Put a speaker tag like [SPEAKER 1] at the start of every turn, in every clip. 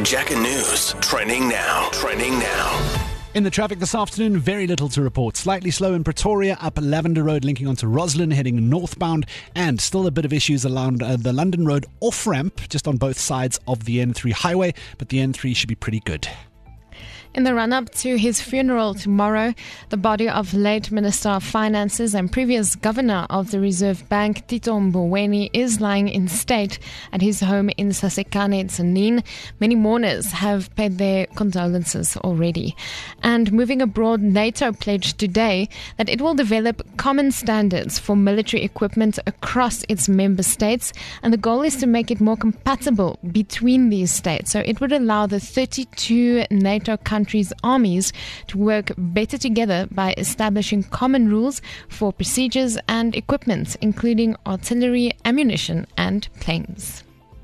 [SPEAKER 1] Jack News. Trending now.
[SPEAKER 2] In the traffic this afternoon, very little to report. Slightly slow in Pretoria, up Lavender Road linking onto Roslyn, heading northbound, and still a bit of issues along the London Road off-ramp, just on both sides of the N3 highway, but the N3 should be pretty good.
[SPEAKER 3] In the run-up to his funeral tomorrow, the body of late Minister of Finances and previous Governor of the Reserve Bank, Tito Mboweni, is lying in state at his home in Sasekane, Tsenin. Many mourners have paid their condolences already. And moving abroad, NATO pledged today that it will develop common standards for military equipment across its member states, and the goal is to make it more compatible between these states. So it would allow the 32 NATO countries' armies to work better together by establishing common rules for procedures and equipment, including artillery, ammunition, and planes.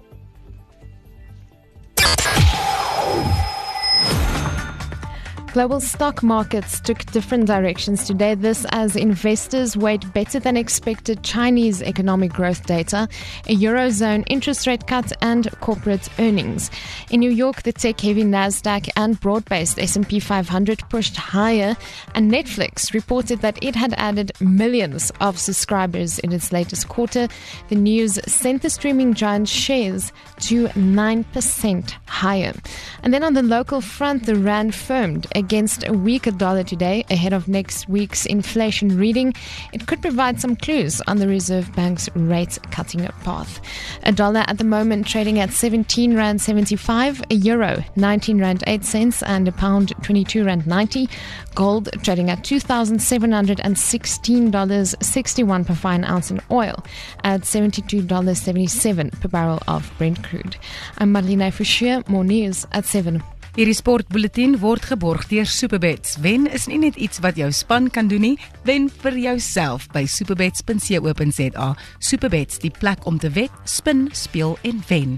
[SPEAKER 3] Global stock markets took different directions today. This as investors weighed better than expected Chinese economic growth data, a Eurozone interest rate cut, and corporate earnings. In New York, the tech-heavy Nasdaq and broad-based S&P 500 pushed higher, and Netflix reported that it had added millions of subscribers in its latest quarter. The news sent the streaming giant's shares to 9% higher. And then on the local front, the rand firmed against a weaker dollar today ahead of next week's inflation reading. It could provide some clues on the Reserve Bank's rate-cutting path. A dollar at the moment trading at 17 Rand 75, a euro 19 Rand 8 cents, and a pound 22 Rand 90. Gold trading at $2,716.61 per fine ounce, and oil at $72.77 per barrel of Brent crude. I'm Marlene Forshee, more news at 7.
[SPEAKER 4] Hierdie sportbulletin word geborg deur Superbets. Wen is nie net iets wat jou span kan doen nie, wen vir jouself by superbets.co.za. Superbets, die plek om te wet, spin, speel en wen.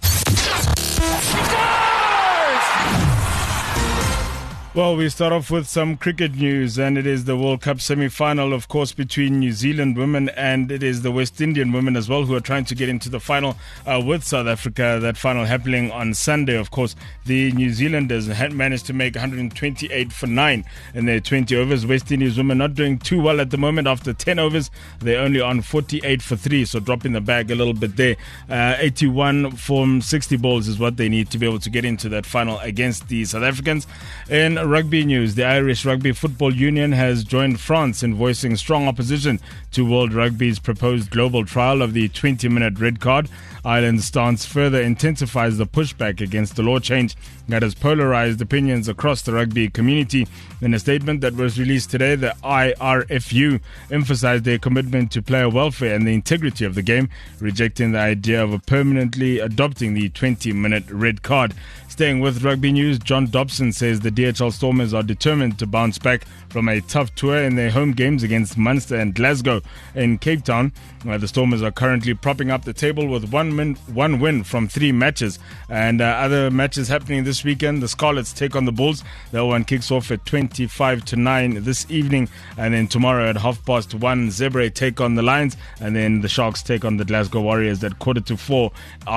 [SPEAKER 5] Well, we start off with some cricket news, and it is the World Cup semi-final, of course, between New Zealand women and it is the West Indian women as well, who are trying to get into the final with South Africa. That final happening on Sunday. Of course, the New Zealanders had managed to make 128 for 9 in their 20 overs. West Indies women not doing too well at the moment. After 10 overs, they're only on 48 for 3, so dropping the bag a little bit there. 81 from 60 balls is what they need to be able to get into that final against the South Africans. In rugby news, the Irish Rugby Football Union has joined France in voicing strong opposition to World Rugby's proposed global trial of the 20-minute red card. Ireland's stance further intensifies the pushback against the law change that has polarized opinions across the rugby community. In a statement that was released today, the IRFU emphasized their commitment to player welfare and the integrity of the game, rejecting the idea of permanently adopting the 20-minute red card. Staying with rugby news, John Dobson says the DHL Stormers are determined to bounce back from a tough tour in their home games against Munster and Glasgow in Cape Town. The Stormers are currently propping up the table with one win from 3 matches. And other matches happening this weekend, the Scarlets take on the Bulls. That one kicks off at 25-9 this evening. And then tomorrow at 1:30, Zebra take on the Lions. And then the Sharks take on the Glasgow Warriors at 4:45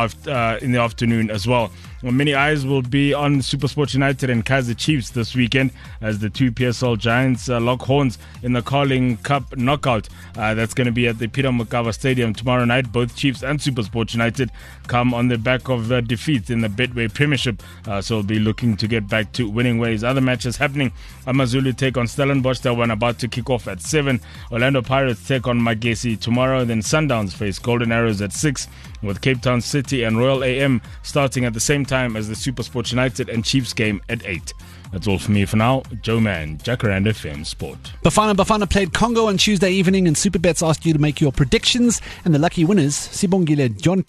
[SPEAKER 5] in the afternoon as well. Many eyes will be on SuperSport United and Kaizer Chiefs this weekend as the two PSL giants lock horns in the Carling Cup knockout. That's going to be at the Peter Mokaba Stadium tomorrow night. Both Chiefs and SuperSport United come on the back of defeat in the Betway Premiership, so we'll be looking to get back to winning ways. Other matches happening: Amazulu take on Stellenbosch. That one about to kick off at 7. Orlando Pirates take on Magesi tomorrow. Then Sundowns face Golden Arrows at 6, with Cape Town City and Royal AM starting at the same time as the SuperSport United and Chiefs game at 8. That's all for me for now. Joe Mann, Jacaranda FM Sport.
[SPEAKER 2] Bafana played Congo on Tuesday evening, and Superbets asked you to make your predictions, and the lucky winners, Sibongile John